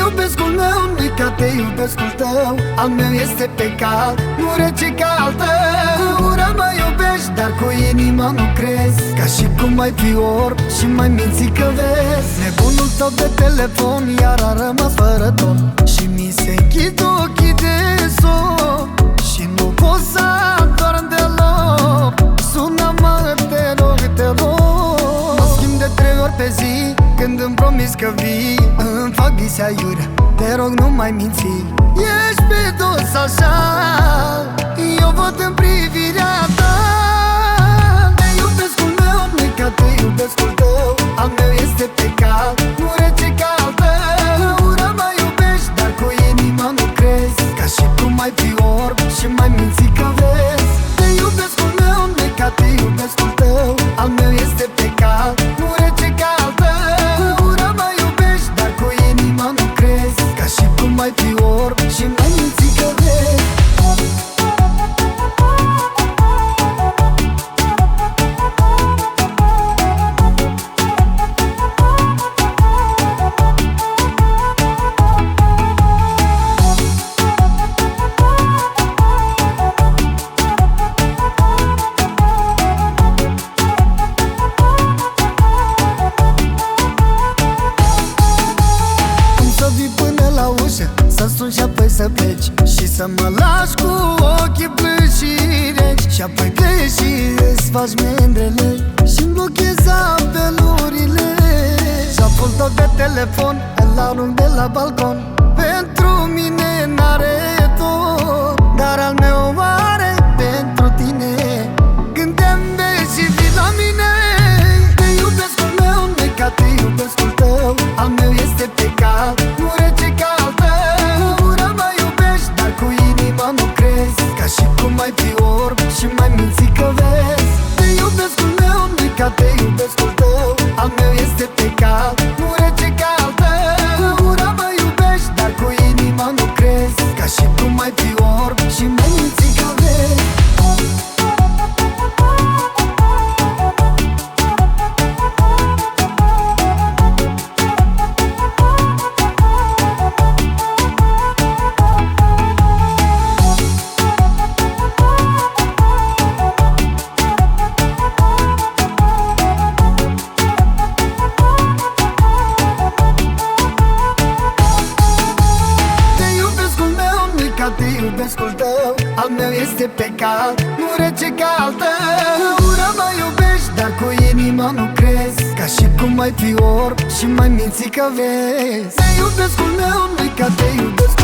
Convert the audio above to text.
iubescul meu nu-i ca te iubescul tău. Al meu este pe cal, nu rece ca al tău. Cu ura mă iubești, dar cu inima nu crezi. Ca și cum mai fi orb și mai minți că vezi. Nebunul tău de telefon iar a rămas fără ton. Și mi se închid ochii de somn și nu pot să dorm deloc. Sună-mă, te rog, te rog. Mă schimb de 3 ori pe zi când îmi promis că vii. Îmi fac visea iurea, te rog nu mai minți. Ești pe dos așa, eu văd în privirea ta. Te iubescul meu nu-i ca te iubescul tău. Al meu este pe cal, nu rece ca al tău. Ura mă iubești, dar cu inima nu crezi. Ca și cum mai fi orb și mai minți că vezi. Te iubescul meu nu-i ca te iubescul tău. Al meu este pe cal, nu rece ca al tău. Ura mă iubești, dar cu inima nu crezi. Ca și cum mai fi orb și mai minți că vezi. Să sun și apoi să pleci și să mă lași cu ochii plâși și reci. Și apoi pleci și îți faci mândrele și-mi blochezi apelurile. Și-apul tău de telefon îl arunc de la balcon. Pentru mine n-are ton, dar al meu are pentru tine. Când te înveți și vii la mine. Te iubescul meu nu-i ca te iubescul tău. Al meu este pe cal, nu rece ca al tău. Ca și cum mai fi orb și mai minți că vezi. Te iubescul meu nu-i ca te iubescul tău. Al meu este pe cal, nu rece ca al tău. Ura mă iubești, dar cu inima nu crezi. Ca și cum mai fi orb și mai minți că vezi. Te iubescul tău, al meu este pe cal, nu rece ca al tău. Ura mă iubești, dar cu inima nu crezi. Ca și cum mai fi orb și mai minți că vezi. Te iubescul meu nu-i ca te iubesc